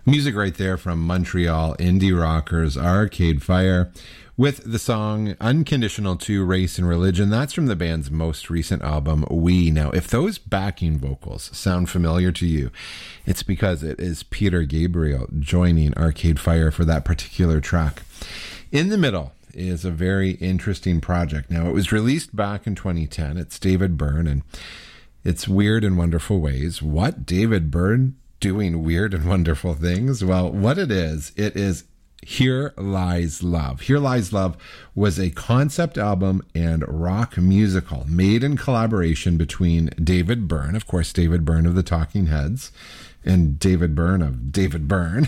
Music right there from Montreal indie rockers Arcade Fire with the song Unconditional to Race and Religion. That's from the band's most recent album, We. Now, if those backing vocals sound familiar to you, it's because it is Peter Gabriel joining Arcade Fire for that particular track. In the middle is a very interesting project. Now, it was released back in 2010. It's David Byrne, and it's Weird and Wonderful Ways. What? David Byrne doing weird and wonderful things? Well, what it is Here Lies Love. Here Lies Love was a concept album and rock musical made in collaboration between David Byrne, of course, David Byrne of the Talking Heads, and David Byrne of David Byrne,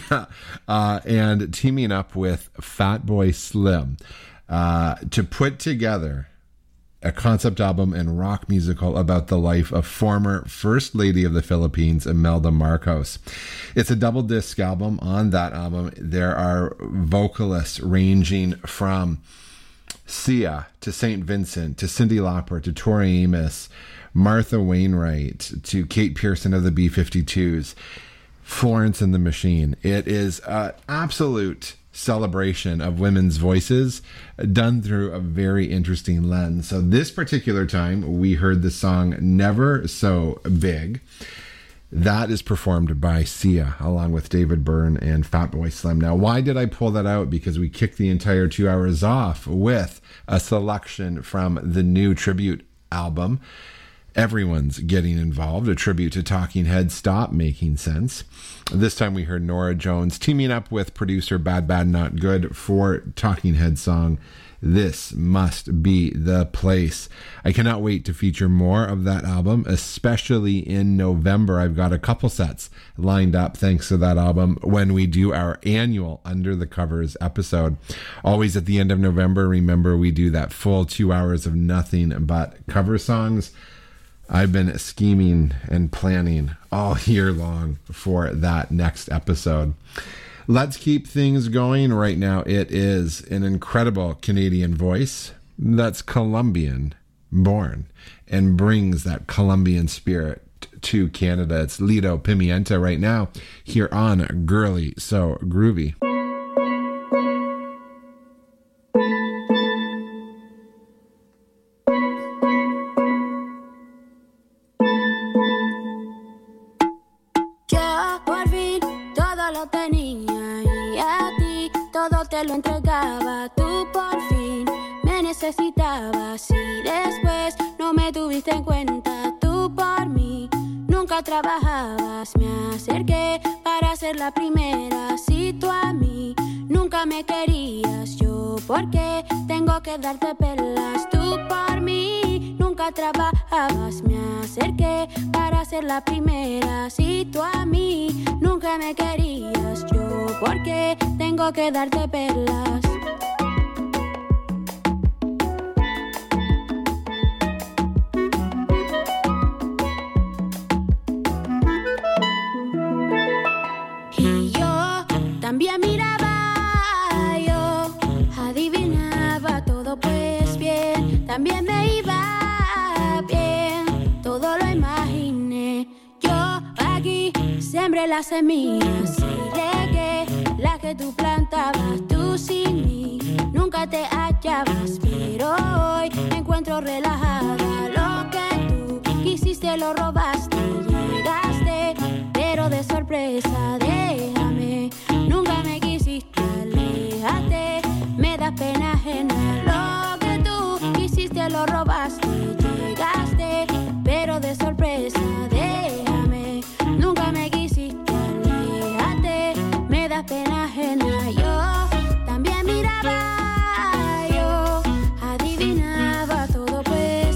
and teaming up with Fatboy Slim to put together a concept album and rock musical about the life of former First Lady of the Philippines, Imelda Marcos. It's a double disc album. On that album, there are vocalists ranging from Sia to St. Vincent to Cyndi Lauper to Tori Amos, Martha Wainwright to Kate Pearson of the B-52s, Florence and the Machine. It is an absolute celebration of women's voices done through a very interesting lens. So this particular time we heard the song Never So Big. That is performed by Sia along with David Byrne and Fatboy Slim. Now, why did I pull that out? Because we kicked the entire 2 hours off with a selection from the new tribute album. Everyone's getting involved. A tribute to Talking Heads, Stop Making Sense. This time we heard Norah Jones teaming up with producer Bad Bad Not Good for Talking Heads song This Must Be the Place. I cannot wait to feature more of that album, especially in November. I've got a couple sets lined up thanks to that album when we do our annual Under the Covers episode. Always at the end of November, remember we do that full 2 hours of nothing but cover songs. I've been scheming and planning all year long for that next episode. Let's keep things going right now. It is an incredible Canadian voice that's Colombian born and brings that Colombian spirit to Canada. It's Lido Pimienta right now here on Girly So Groovy. Lo entregaba, tú por fin me necesitabas y después no me tuviste en cuenta. Tú por mí nunca trabajabas, me acerqué para ser la primera. Si tú a mí nunca me querías, yo porque tengo que darte perlas. Tú por mí nunca trabajabas, me acerqué para ser la primera. Si tú a mí nunca me querías, yo porque tengo que darte perlas. Y yo también miraba, yo adivinaba todo pues bien, también me iba bien, todo lo imaginé. Yo aquí sembré las semillas y regué las que tú plantabas. Tú sin mí nunca te hallabas, pero hoy me encuentro relajada. Lo que tú quisiste lo robaste, llegaste, pero de sorpresa. Déjame, nunca me quisiste, aléjate, me da pena ajena. Lo que tú quisiste lo robaste, llegaste, pero de sorpresa. Déjame, nunca me quisiste, aléjate, me da pena ajena. Yo también miraba, yo adivinaba todo pues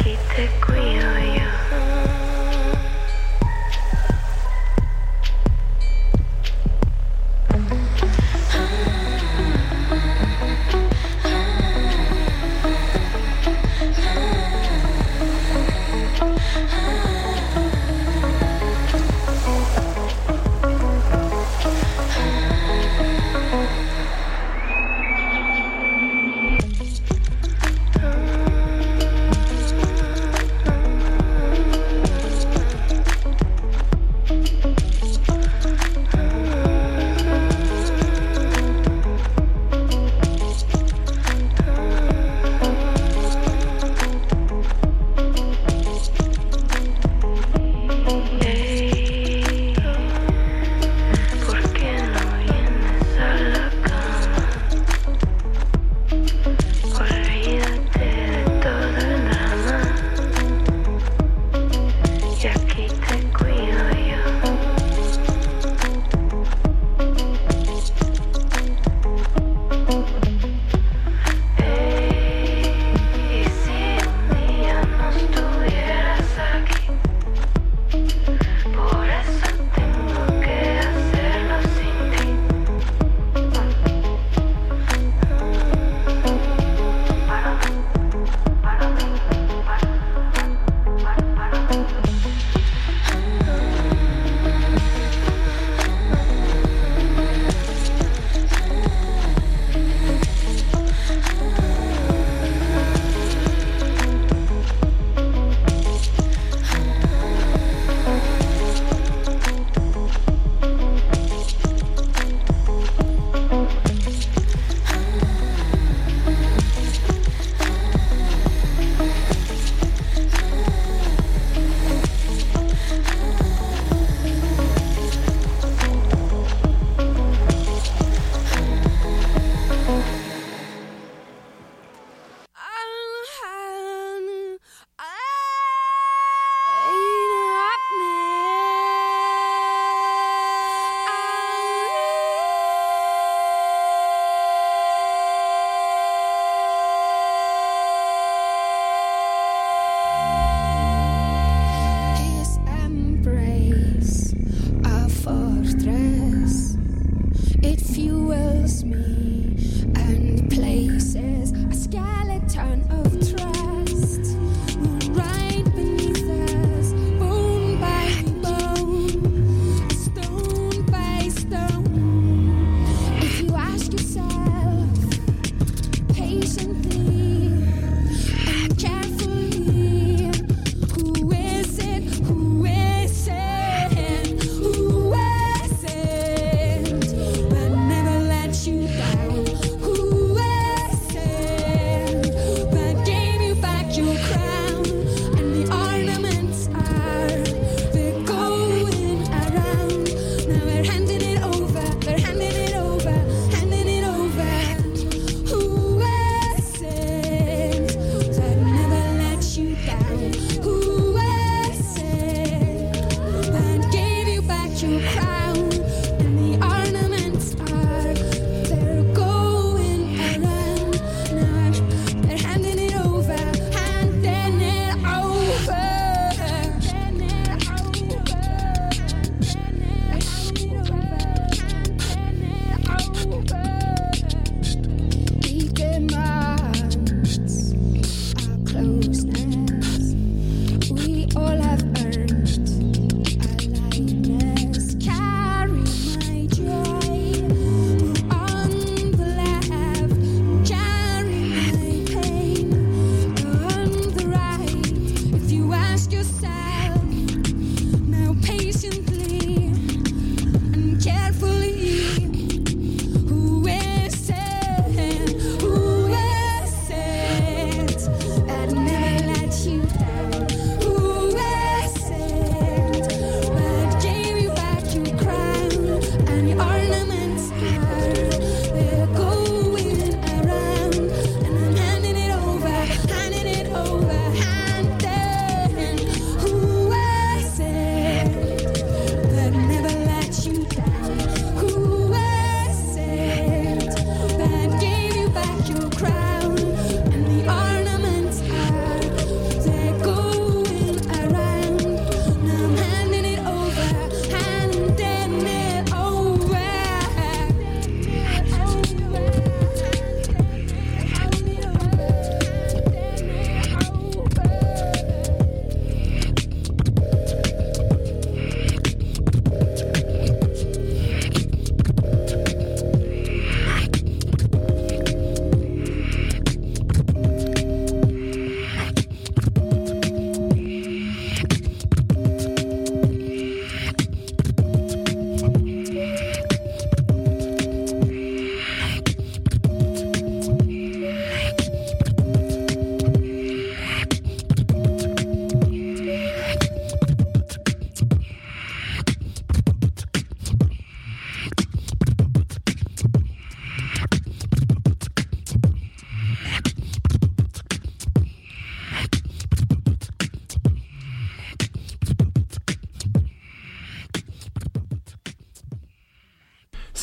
aquí te cuido yo.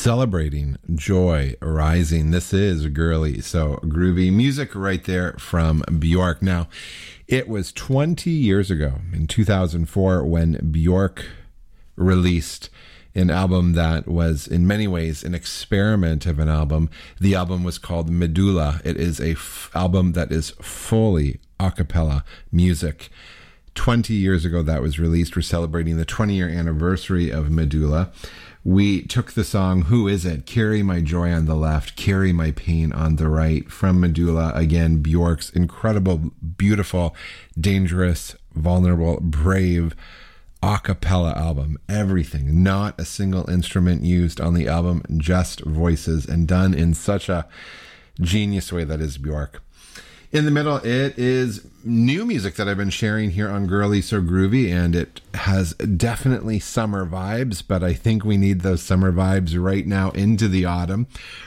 celebrating joy rising. This is Girly So Groovy. Music right there from Bjork. Now, it was 20 years ago, in 2004, when Bjork released an album that was in many ways an experiment of an album. The album was called Medulla. It is a album that is fully a cappella music. 20 years ago that was released. We're celebrating the 20-year anniversary of Medulla. We took the song Who Is It? Carry My Joy on the left, Carry My Pain on the right, from Medulla. Again, Bjork's incredible, beautiful, dangerous, vulnerable, brave a cappella album. Everything, not a single instrument used on the album, just voices, and done in such a genius way that is Bjork. In the middle, it is new music that I've been sharing here on Girly So Groovy, and it has definitely summer vibes, but I think we need those summer vibes right now into the autumn.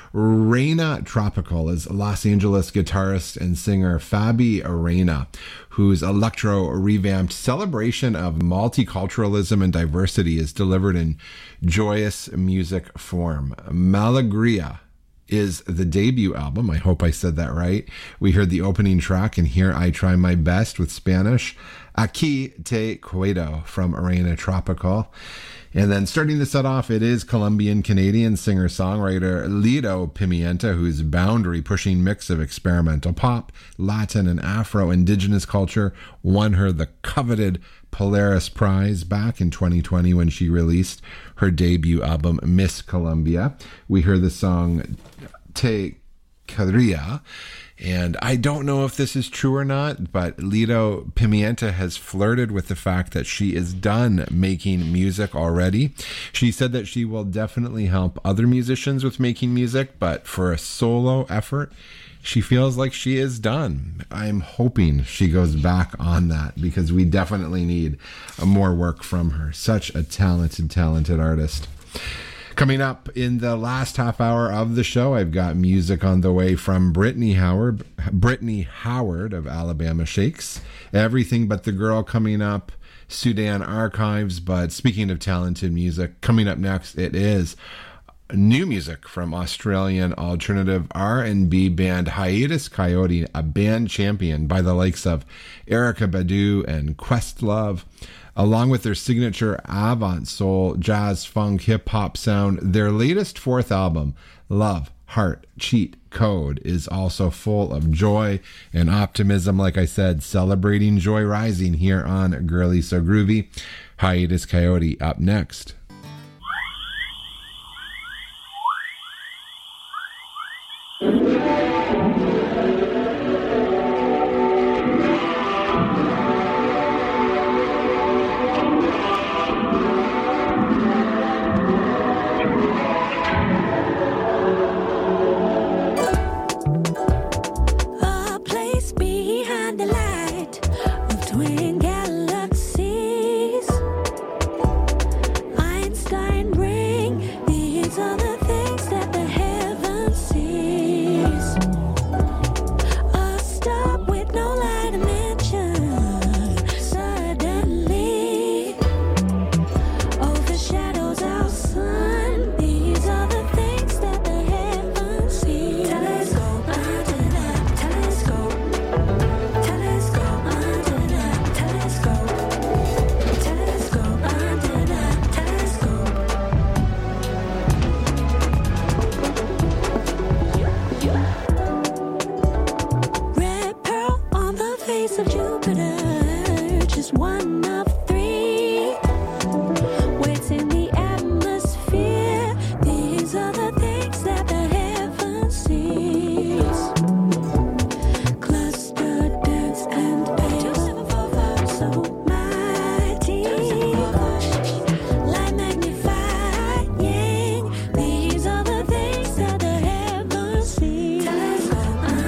Reina Tropical is Los Angeles guitarist and singer Fabi Reina, whose electro revamped celebration of multiculturalism and diversity is delivered in joyous music form. Malagria is the debut album. I hope I said that right. We heard the opening track, and here I try my best with Spanish. Aquí te cuido from Reina Tropical. And then starting the set off, it is Colombian-Canadian singer-songwriter Lido Pimienta, whose boundary-pushing mix of experimental pop, Latin, and Afro-Indigenous culture won her the coveted Polaris Prize back in 2020 when she released her debut album, Miss Colombia. We heard the song Te Querría. And I don't know if this is true or not, but Lido Pimienta has flirted with the fact that she is done making music already. She said that she will definitely help other musicians with making music, but for a solo effort, she feels like she is done. I'm hoping she goes back on that, because we definitely need more work from her. Such a talented artist. Coming up in the last half hour of the show, I've got music on the way from Brittany Howard of Alabama Shakes. Everything But the Girl coming up, Sudan Archives. But speaking of talented music, coming up next, it is new music from Australian alternative R&B band Hiatus Kaiyote, a band championed by the likes of Erykah Badu and Questlove. Along with their signature avant soul, jazz, funk, hip-hop sound, their latest fourth album, Love, Heart, Cheat Code, is also full of joy and optimism. Like I said, celebrating joy rising here on Girly So Groovy. Hiatus Kaiyote up next.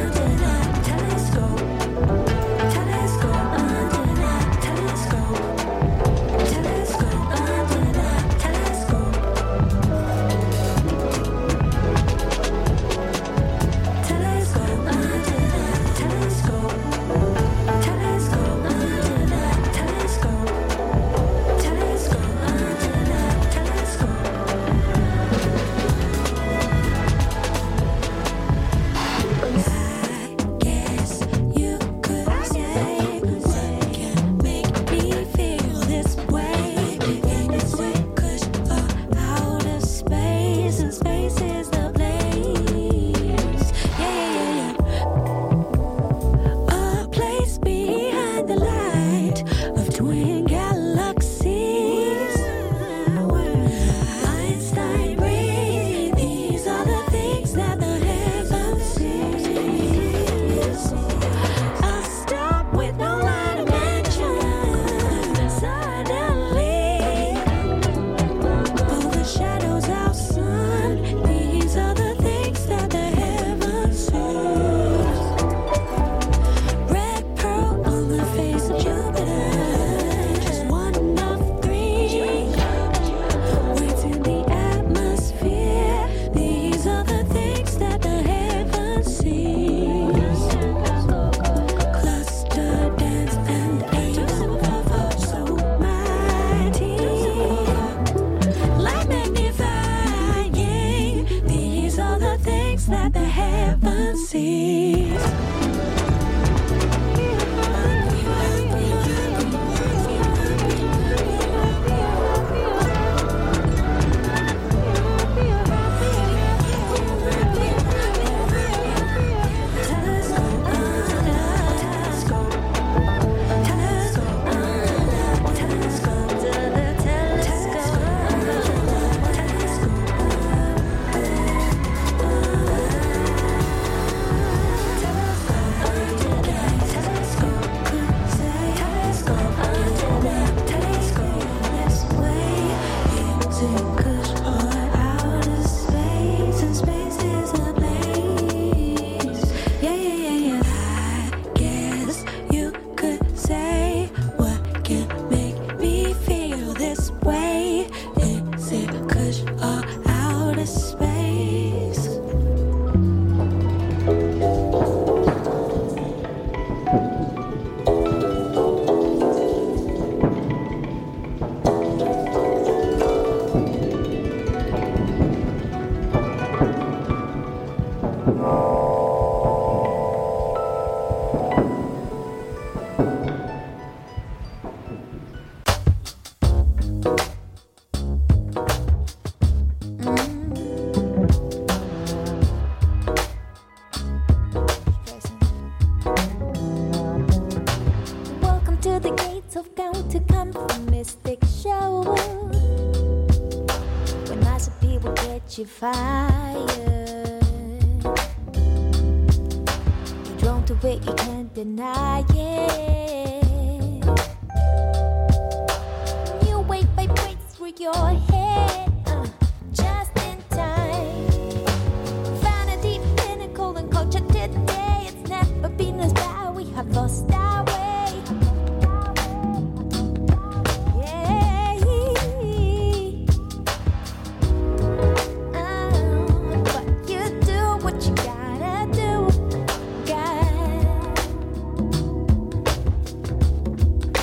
Telescope. the gates of County Come Mystic Show. When lots of people get you fired, you're drawn to it, you can't deny it.